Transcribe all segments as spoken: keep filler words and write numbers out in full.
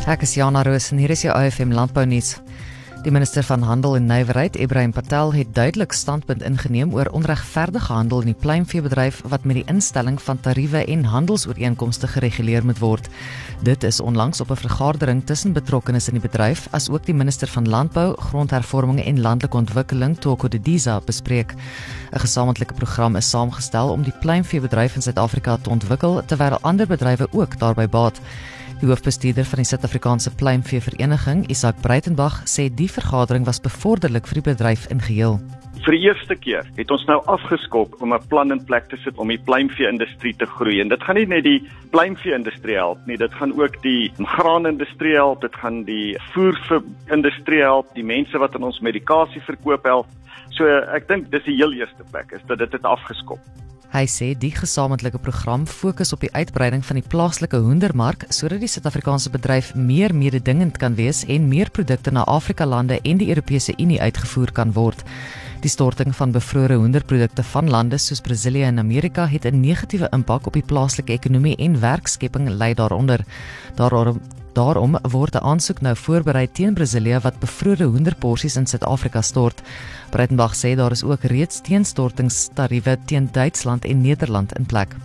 Ek is Jana Roos en hier is jou O F M Landbounuus. Die minister van Handel en Nywerheid, Ebrahim Patel, het duidelik standpunt ingeneem oor onregverdige handel in die pluimveebedryf wat met die instelling van tariewe en handelsooreenkomste gereguleer moet word. Dit is onlangs op 'n vergadering tussen betrokkenes in die bedryf, as ook die minister van Landbou, Grondhervorming en Landelike Ontwikkeling, Thoko Didiza, bespreek. 'n Gesamentlike program is saamgestel om die pluimveebedryf in Suid-Afrika te ontwikkel, terwyl ander bedrywe ook daarby baat. Die hoofbestuurder van die Suid-Afrikaanse Pluimveevereniging, Isak Breitenbach, sê die vergadering was bevorderlik vir die bedryf in geheel. Vir die eerste keer het ons nou afgeskop om 'n plan in plek te sit om die pluimvee-industrie te groei. En dit gaan nie net die pluimvee-industrie help nie, dit gaan ook die graanindustrie help, dit gaan die voerindustrie help, die mense wat in ons medikasie verkoop help. So ek dink dis die heel eerste plek, is dat dit het afgeskop. Hy sê die gesamentlike program fokus op die uitbreiding van die plaaslike hoendermark sodat die Suid-Afrikaanse bedryf meer mededingend kan wees en meer produkte na Afrika-lande en die Europese Unie uitgevoer kan word. Die storting van bevrore hoenderprodukte van lande soos Brasilië en Amerika het 'n negatiewe impak op die plaaslike ekonomie en werkskepping lei daaronder. Daarom Daarom word 'n aansoek nou voorberei teen Brasilië wat bevrore hoenderporsies in Suid-Afrika stort. Breitenbach sê daar is ook reeds teenstortingstariewe teen Duitsland en Nederland in plek.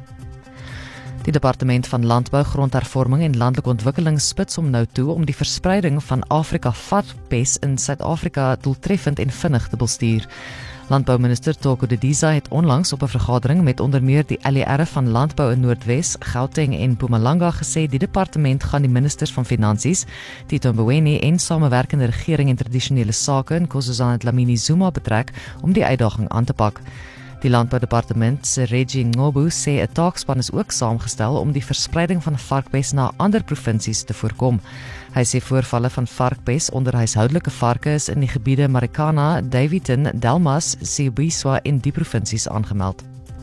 Die Departement van Landbou, Grondhervorming en Landelike Ontwikkeling spits hom nou toe om die verspreiding van Afrika-varkpes in Suid-Afrika doeltreffend en vinnig te bestuur. Landbouminister Thoko Didiza het onlangs op 'n vergadering met onder meer die L E R van Landbou in Noordwes, Gauteng en Mpumalanga gesê die departement gaan die ministers van Finansies, Tito Mboweni en Samewerkende Regering en Tradisionele Sake in Nkosazana Dlamini Zuma betrek om die uitdaging aan te pak. Die Landboudepartement se Reggie Ngobu sê 'n taakspan is ook saamgestel om die verspreiding van varkpes na ander provinsies te voorkom. Hy sê voorvalle van varkpes onder huishoudelike varke is in die gebiede Marikana, Daveyton, Delmas, Sibuiswa en die provinsies aangemeld.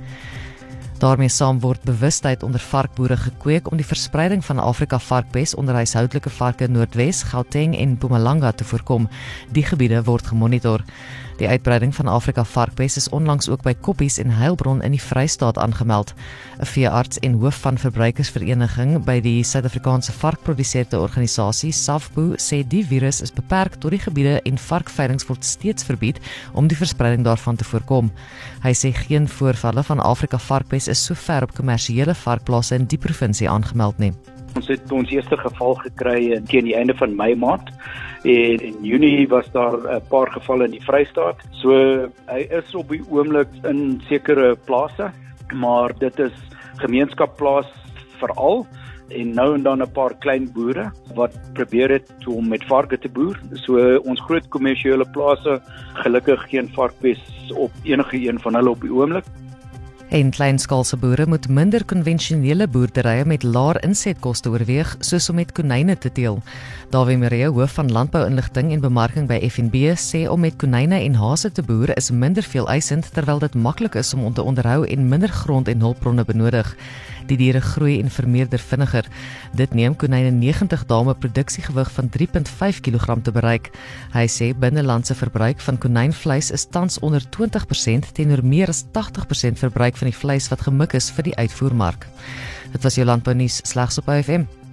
Daarmee saam word bewustheid onder varkboere gekweek om die verspreiding van Afrika varkpes onder huishoudelike varke in Noordwes, Gauteng en Mpumalanga te voorkom. Die gebiede word gemonitor. Die uitbreiding van Afrika varkpes is onlangs ook by Koppies en Heilbron in die Vrystaat aangemeld. 'n Veearts en hoof van verbruikersvereniging by die Suid-Afrikaanse Varkprodusente Organisasie, SAFPO, sê die virus is beperk tot die gebiede en varkveilings word steeds verbied om die verspreiding daarvan te voorkom. Hy sê geen voorvalle van Afrika varkpes is so ver op kommersiële varkplase in die provinsie aangemeld nie. Ons het ons eerste geval gekry teen die einde van Mei maand en in Junie was daar 'n paar gevalle in die Vrystaat. So hy is op die oomblik in sekere plase, maar dit is gemeenskapplaas veral en nou en dan 'n paar klein boere wat probeer het om met varke te boer. So ons groot kommersiële plase, gelukkig geen varkpes op enige een van hulle op die oomblik. En kleinskaalse boere moet minder konvensionele boerderye met laer insetkoste oorweeg, soos om met konyne te teel. Dawie Marie, hoof van Landbou-inligting en Bemarking by F N B, sê om met konyne en hase te boer is minder veel eisend, terwyl dit maklik is om te onderhou en minder grond en hulpbronne benodig. Die diere groei en vermeerder vinniger. Dit neem konyne negentig dae om 'n produksiegewig van drie komma vyf kilogram te bereik. Hy sê binnelandse verbruik van konynvleis is tans onder twintig persent teenoor meer as tagtig persent verbruik van die vleis wat gemik is vir die uitvoermark. Dit was jou landbounuus slegs op O F M.